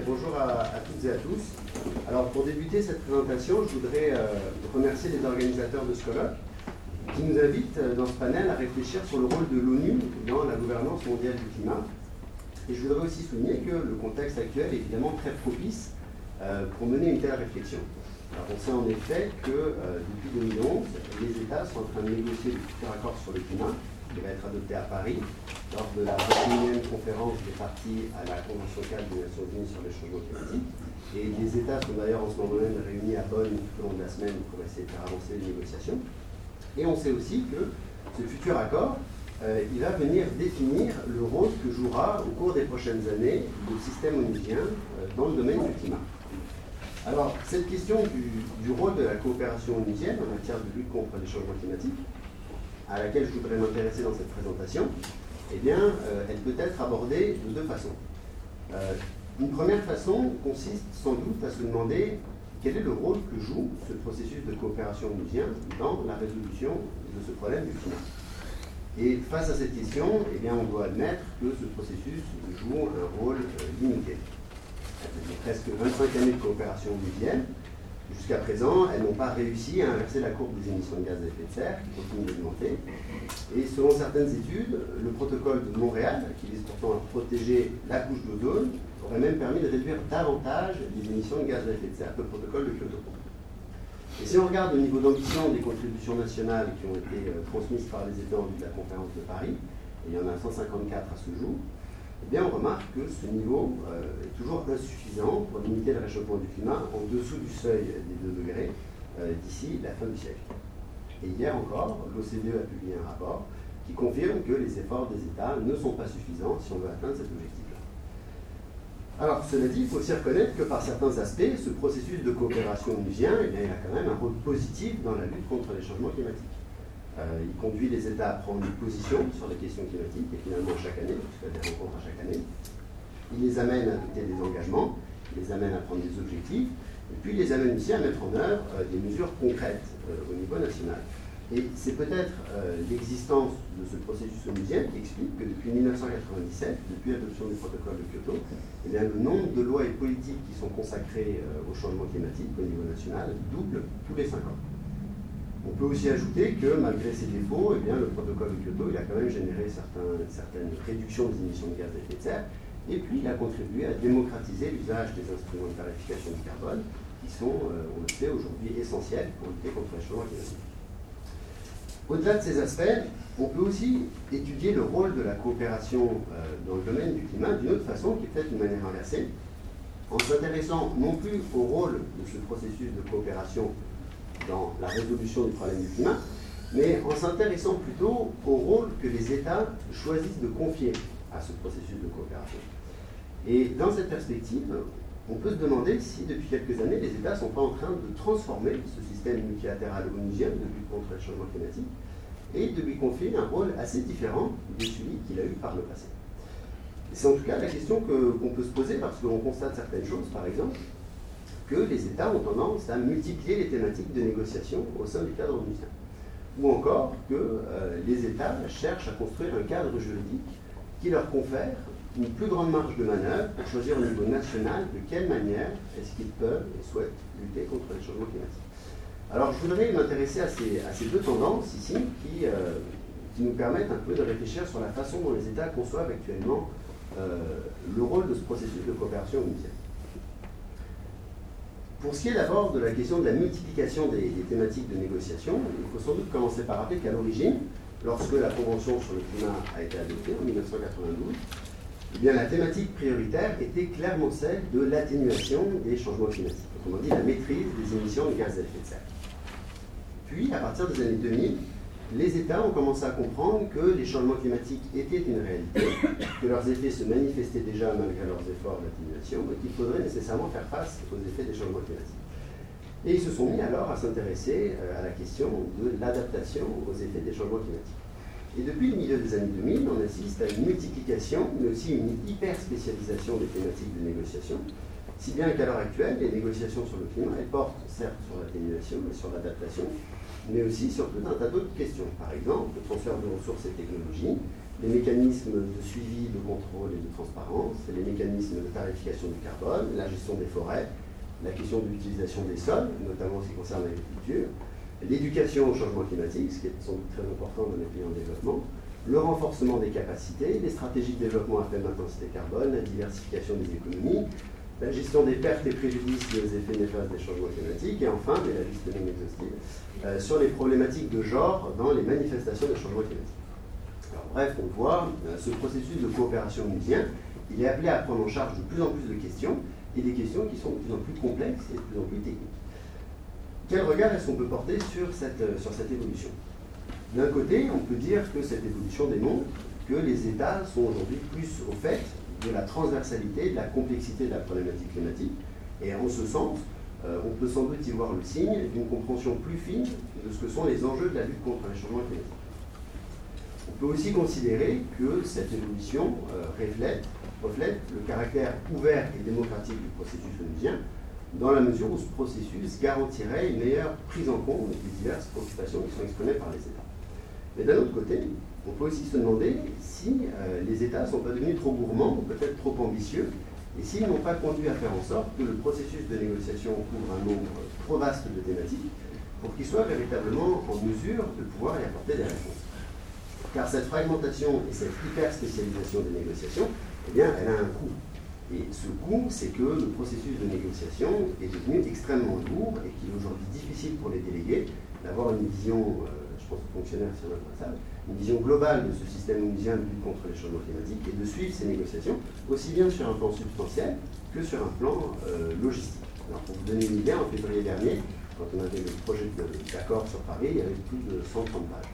bonjour à toutes et à tous. Alors pour débuter cette présentation, je voudrais remercier les organisateurs de ce colloque qui nous invitent dans ce panel à réfléchir sur le rôle de l'ONU dans la gouvernance mondiale du climat. Et je voudrais aussi souligner que le contexte actuel est évidemment très propice pour mener une telle réflexion. Alors on sait en effet que depuis 2011, les États sont en train de négocier le futur accord sur le climat qui va être adopté à Paris lors de la 21e conférence des parties à la Convention cadre des Nations Unies sur les changements climatiques. Et les États sont d'ailleurs en ce moment même réunis à Bonn tout au long de la semaine pour essayer de faire avancer les négociations. Et on sait aussi que ce futur accord, il va venir définir le rôle que jouera au cours des prochaines années le système onusien dans le domaine du climat. Alors, cette question du rôle de la coopération onusienne en matière de lutte contre les changements climatiques, à laquelle je voudrais m'intéresser dans cette présentation, eh bien, elle peut être abordée de deux façons. Une première façon consiste sans doute à se demander quel est le rôle que joue ce processus de coopération onusien dans la résolution de ce problème du climat. Et face à cette question, eh bien, on doit admettre que ce processus joue un rôle limité. Il y a presque 25 années de coopération onusienne. Jusqu'à présent, elles n'ont pas réussi à inverser la courbe des émissions de gaz à effet de serre, qui continue d'augmenter. Et selon certaines études, le protocole de Montréal, qui vise pourtant à protéger la couche d'ozone, aurait même permis de réduire davantage les émissions de gaz à effet de serre que le protocole de Kyoto. Et si on regarde au niveau d'ambition des contributions nationales qui ont été transmises par les États en vue de la conférence de Paris, et il y en a 154 à ce jour, eh bien on remarque que ce niveau est toujours insuffisant pour limiter le réchauffement du climat en dessous du seuil des 2 degrés d'ici la fin du siècle. Et hier encore, l'OCDE a publié un rapport qui confirme que les efforts des États ne sont pas suffisants si on veut atteindre cet objectif-là. Alors, cela dit, il faut aussi reconnaître que par certains aspects, ce processus de coopération onusien, eh bien, il a quand même un rôle positif dans la lutte contre les changements climatiques. Il conduit les États à prendre une position sur les questions climatiques, et finalement chaque année, puisqu'il y a des rencontres à chaque année. Il les amène à adopter des engagements, il les amène à prendre des objectifs, et puis il les amène aussi à mettre en œuvre des mesures concrètes au niveau national. Et c'est peut-être l'existence de ce processus onusien qui explique que depuis 1997, depuis l'adoption du protocole de Kyoto, eh bien, le nombre de lois et politiques qui sont consacrées au changement climatique au niveau national double tous les 5 ans. On peut aussi ajouter que malgré ses défauts, eh bien, le protocole de Kyoto il a quand même généré certaines réductions des émissions de gaz à effet de serre, et puis il a contribué à démocratiser l'usage des instruments de tarification du carbone, qui sont, on le sait, aujourd'hui essentiels pour lutter contre le changement climatique. Au-delà de ces aspects, on peut aussi étudier le rôle de la coopération dans le domaine du climat d'une autre façon, qui est peut-être une manière inversée, en s'intéressant non plus au rôle de ce processus de coopération dans la résolution du problème du climat, mais en s'intéressant plutôt au rôle que les États choisissent de confier à ce processus de coopération. Et dans cette perspective, on peut se demander si depuis quelques années, les États ne sont pas en train de transformer ce système multilatéral onusien de lutte contre le changement climatique et de lui confier un rôle assez différent de celui qu'il a eu par le passé. C'est en tout cas la question qu'on peut se poser parce qu'on constate certaines choses, par exemple, que les États ont tendance à multiplier les thématiques de négociation au sein du cadre onusien. Ou encore que les États cherchent à construire un cadre juridique qui leur confère une plus grande marge de manœuvre pour choisir au niveau national de quelle manière est-ce qu'ils peuvent et souhaitent lutter contre les changements climatiques. Alors je voudrais m'intéresser à ces deux tendances ici qui nous permettent un peu de réfléchir sur la façon dont les États conçoivent actuellement le rôle de ce processus de coopération onusienne. Pour ce qui est d'abord de la question de la multiplication des thématiques de négociation, il faut sans doute commencer par rappeler qu'à l'origine, lorsque la Convention sur le climat a été adoptée en 1992, eh bien, la thématique prioritaire était clairement celle de l'atténuation des changements climatiques, autrement dit la maîtrise des émissions de gaz à effet de serre. Puis, à partir des années 2000, les États ont commencé à comprendre que les changements climatiques étaient une réalité, que leurs effets se manifestaient déjà malgré leurs efforts d'atténuation et qu'il faudrait nécessairement faire face aux effets des changements climatiques. Et ils se sont mis alors à s'intéresser à la question de l'adaptation aux effets des changements climatiques. Et depuis le milieu des années 2000, on assiste à une multiplication, mais aussi une hyper-spécialisation des thématiques de négociation, si bien qu'à l'heure actuelle, les négociations sur le climat, elles portent certes sur l'atténuation, mais sur l'adaptation, mais aussi sur tout un tas d'autres questions. Par exemple, le transfert de ressources et technologies, les mécanismes de suivi, de contrôle et de transparence, les mécanismes de tarification du carbone, la gestion des forêts, la question de l'utilisation des sols, notamment en ce qui concerne l'agriculture, l'éducation au changement climatique, ce qui est sans doute très important dans les pays en développement, le renforcement des capacités, les stratégies de développement à faible intensité carbone, la diversification des économies, la gestion des pertes et préjudices liés aux effets néfastes des changements climatiques, et enfin, mais la liste est non exhaustive, sur les problématiques de genre dans les manifestations des changements climatiques. Alors, bref, on voit, ce processus de coopération onusien, il est appelé à prendre en charge de plus en plus de questions, et des questions qui sont de plus en plus complexes et de plus en plus techniques. Quel regard est-ce qu'on peut porter sur cette évolution? D'un côté, on peut dire que cette évolution démontre que les États sont aujourd'hui plus au fait de la transversalité, de la complexité de la problématique climatique, et en ce sens, on peut sans doute y voir le signe d'une compréhension plus fine de ce que sont les enjeux de la lutte contre les changements climatiques. On peut aussi considérer que cette évolution reflète le caractère ouvert et démocratique du processus onusien, dans la mesure où ce processus garantirait une meilleure prise en compte des diverses préoccupations qui sont exprimées par les États. Mais d'un autre côté, on peut aussi se demander si les États ne sont pas devenus trop gourmands, ou peut-être trop ambitieux, et s'ils n'ont pas conduit à faire en sorte que le processus de négociation couvre un nombre trop vaste de thématiques pour qu'ils soient véritablement en mesure de pouvoir y apporter des réponses. Car cette fragmentation et cette hyper-spécialisation des négociations, eh bien, elle a un coût. Et ce coût, c'est que le processus de négociation est devenu extrêmement lourd et qu'il est aujourd'hui difficile pour les délégués d'avoir une vision, je pense aux fonctionnaires sur notre salle, une vision globale de ce système onusien de lutte contre les changements climatiques et de suivre ces négociations aussi bien sur un plan substantiel que sur un plan logistique. Alors pour vous donner une idée, en février dernier, quand on avait le projet d'accord sur Paris, il y avait plus de 130 pages.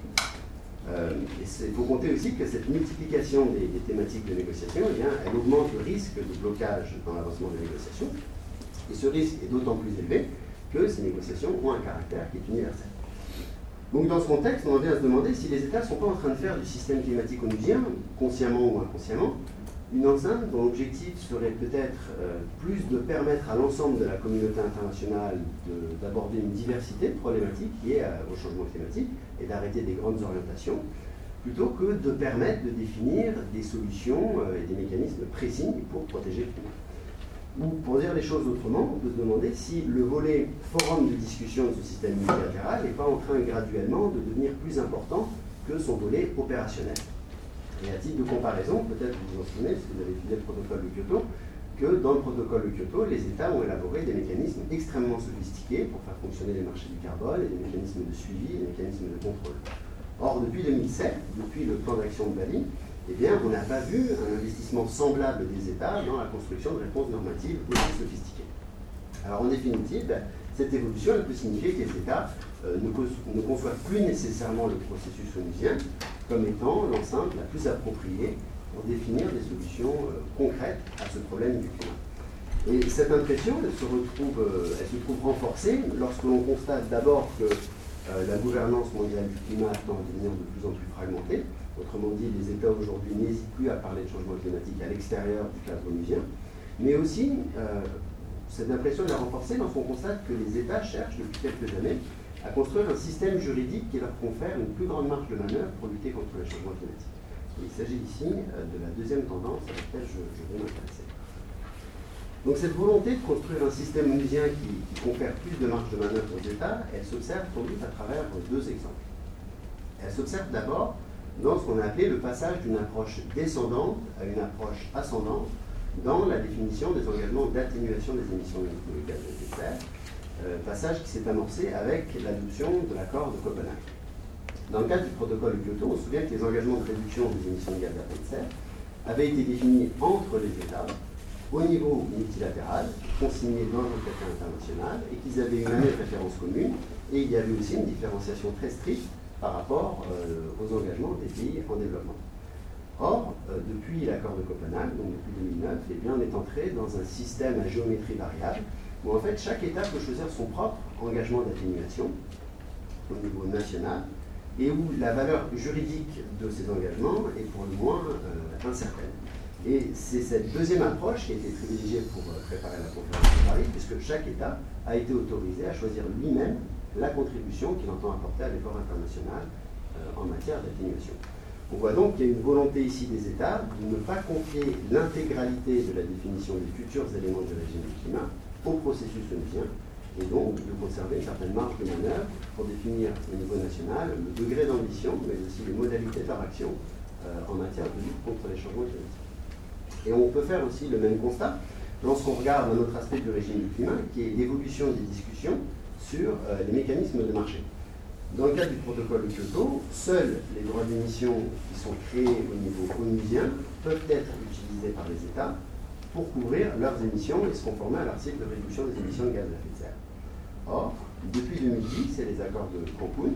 Il faut compter aussi que cette multiplication des thématiques de négociation, eh bien, elle augmente le risque de blocage dans l'avancement des négociations. Et ce risque est d'autant plus élevé que ces négociations ont un caractère qui est universel. Donc dans ce contexte, on en vient à se demander si les États ne sont pas en train de faire du système climatique onusien, consciemment ou inconsciemment, une enceinte dont l'objectif serait peut-être plus de permettre à l'ensemble de la communauté internationale d'aborder une diversité de problématiques liées au changement climatique et d'arrêter des grandes orientations, plutôt que de permettre de définir des solutions et des mécanismes précis pour protéger le climat. Ou pour dire les choses autrement, on peut se demander si le volet forum de discussion de ce système multilatéral n'est pas en train graduellement de devenir plus important que son volet opérationnel. Et à titre de comparaison, peut-être vous vous en souvenez, si vous avez étudié le protocole de Kyoto, que dans le protocole de Kyoto, les États ont élaboré des mécanismes extrêmement sophistiqués pour faire fonctionner les marchés du carbone et des mécanismes de suivi et des mécanismes de contrôle. Or, depuis 2007, depuis le plan d'action de Bali, eh bien, on n'a pas vu un investissement semblable des États dans la construction de réponses normatives aussi sophistiquées. Alors, en définitive, cette évolution elle peut signifier que les États ne conçoivent plus nécessairement le processus onusien comme étant l'enceinte la plus appropriée pour définir des solutions concrètes à ce problème du climat. Et cette impression, elle se trouve renforcée lorsque l'on constate d'abord que la gouvernance mondiale du climat tend à devenir de plus en plus fragmentée. Autrement dit, les États aujourd'hui n'hésitent plus à parler de changement climatique à l'extérieur du cadre onusien. Mais aussi, cette impression est renforcée lorsqu'on constate que les États cherchent depuis quelques années à construire un système juridique qui leur confère une plus grande marge de manœuvre pour lutter contre les changements climatiques. Et il s'agit ici de la deuxième tendance à laquelle je vais m'intéresser. Donc cette volonté de construire un système onusien qui confère plus de marge de manœuvre aux États, elle s'observe sans doute à travers deux exemples. Elle s'observe d'abord dans ce qu'on a appelé le passage d'une approche descendante à une approche ascendante dans la définition des engagements d'atténuation des émissions de gaz à effet de serre, passage qui s'est amorcé avec l'adoption de l'accord de Copenhague. Dans le cadre du protocole de Kyoto, on se souvient que les engagements de réduction des émissions de gaz à effet de serre avaient été définis entre les États au niveau multilatéral, consignés dans un traité international, et qu'ils avaient une année de référence commune, et il y avait aussi une différenciation très stricte par rapport aux engagements des pays en développement. Or, depuis l'accord de Copenhague, donc depuis 2009, eh bien, on est entré dans un système à géométrie variable, où en fait chaque État peut choisir son propre engagement d'atténuation au niveau national, et où la valeur juridique de ces engagements est pour le moins incertaine. Et c'est cette deuxième approche qui a été privilégiée pour préparer la conférence de Paris, puisque chaque État a été autorisé à choisir lui-même la contribution qu'il entend apporter à l'effort international en matière d'atténuation. On voit donc qu'il y a une volonté ici des États de ne pas confier l'intégralité de la définition des futurs éléments du régime du climat au processus onusien, et donc de conserver une certaine marge de manœuvre pour définir au niveau national le degré d'ambition, mais aussi les modalités de leur action en matière de lutte contre les changements climatiques. Et on peut faire aussi le même constat lorsqu'on regarde un autre aspect du régime du climat, qui est l'évolution des discussions sur les mécanismes de marché. Dans le cadre du protocole de Kyoto, seuls les droits d'émission qui sont créés au niveau onusien peuvent être utilisés par les États pour couvrir leurs émissions et se conformer à leur cycle de réduction des émissions de gaz à effet de serre. Or, depuis 2010 et les accords de Cancun,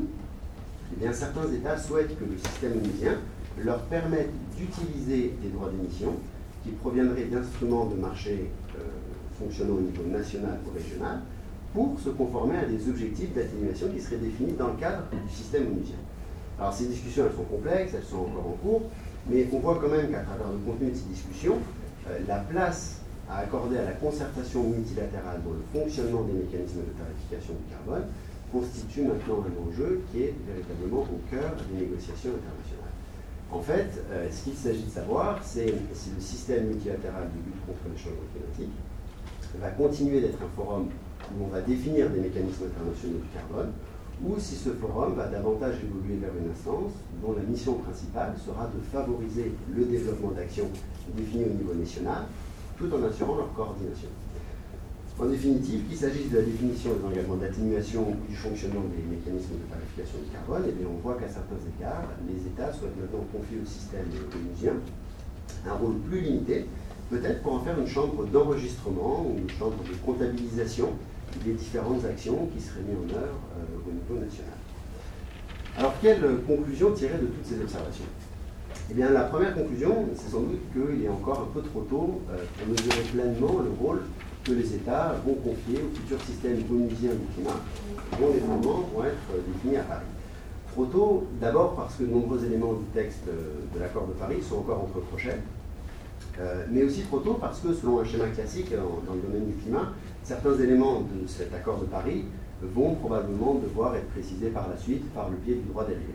eh bien, certains États souhaitent que le système onusien leur permette d'utiliser des droits d'émission qui proviendraient d'instruments de marché fonctionnant au niveau national ou régional pour se conformer à des objectifs d'atténuation qui seraient définis dans le cadre du système onusien. Alors ces discussions, elles sont complexes, elles sont encore en cours, mais on voit quand même qu'à travers le contenu de ces discussions, la place à accorder à la concertation multilatérale dans le fonctionnement des mécanismes de tarification du carbone constitue maintenant un enjeu qui est véritablement au cœur des négociations internationales. En fait, ce qu'il s'agit de savoir, c'est si le système multilatéral de lutte contre les changements climatiques va continuer d'être un forum où on va définir des mécanismes internationaux du carbone, ou si ce forum va davantage évoluer vers une instance dont la mission principale sera de favoriser le développement d'actions définies au niveau national, tout en assurant leur coordination. En définitive, qu'il s'agisse de la définition des engagements d'atténuation ou du fonctionnement des mécanismes de tarification du carbone, eh bien, on voit qu'à certains égards, les États souhaitent maintenant confier au système onusien un rôle plus limité, peut-être pour en faire une chambre d'enregistrement ou une chambre de comptabilisation des différentes actions qui seraient mises en œuvre au niveau national. Alors, quelle conclusion tirer de toutes ces observations? Eh bien, la première conclusion, c'est sans doute qu'il est encore un peu trop tôt pour mesurer pleinement le rôle que les États vont confier au futur système onusien du climat, dont les fondements vont être définis à Paris. Trop tôt, d'abord parce que de nombreux éléments du texte de l'accord de Paris sont encore entre crochets, mais aussi trop tôt parce que, selon un schéma classique dans le domaine du climat, certains éléments de cet accord de Paris vont probablement devoir être précisés par la suite par le biais du droit dérivé.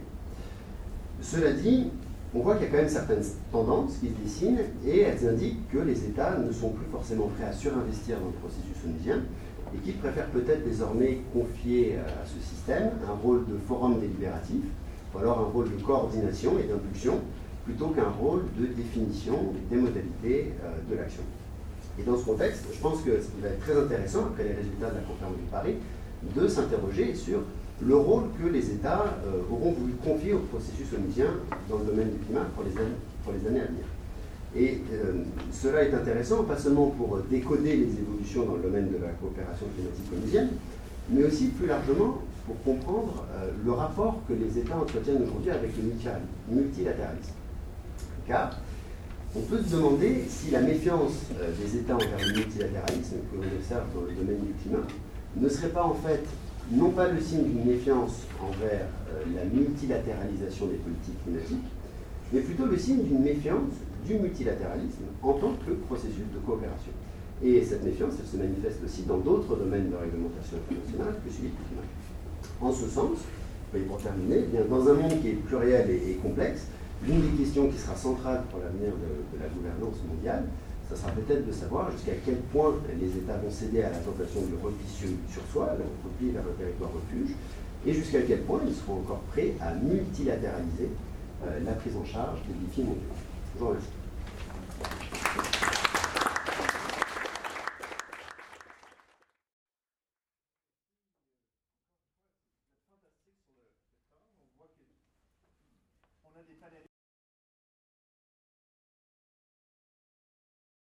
Cela dit, on voit qu'il y a quand même certaines tendances qui se dessinent et elles indiquent que les États ne sont plus forcément prêts à surinvestir dans le processus onusien et qu'ils préfèrent peut-être désormais confier à ce système un rôle de forum délibératif ou alors un rôle de coordination et d'impulsion plutôt qu'un rôle de définition des modalités de l'action. Et dans ce contexte, je pense que ce qui va être très intéressant, après les résultats de la conférence de Paris, de s'interroger sur le rôle que les États auront voulu confier au processus onusien dans le domaine du climat pour les années à venir. Et cela est intéressant, pas seulement pour décoder les évolutions dans le domaine de la coopération climatique onusienne, mais aussi plus largement pour comprendre le rapport que les États entretiennent aujourd'hui avec le multilatéralisme. Car on peut se demander si la méfiance des États envers le multilatéralisme que l'on observe dans le domaine du climat ne serait pas en fait non pas le signe d'une méfiance envers la multilatéralisation des politiques climatiques, mais plutôt le signe d'une méfiance du multilatéralisme en tant que processus de coopération. Et cette méfiance, elle se manifeste aussi dans d'autres domaines de réglementation internationale que celui du climat. En ce sens, et pour terminer, bien, dans un monde qui est pluriel et complexe, l'une des questions qui sera centrale pour l'avenir de la gouvernance mondiale, ça sera peut-être de savoir jusqu'à quel point les États vont céder à la tentation du repli sur soi, le repli vers le territoire refuge, et jusqu'à quel point ils seront encore prêts à multilatéraliser la prise en charge des défis mondiaux. Je vous remercie.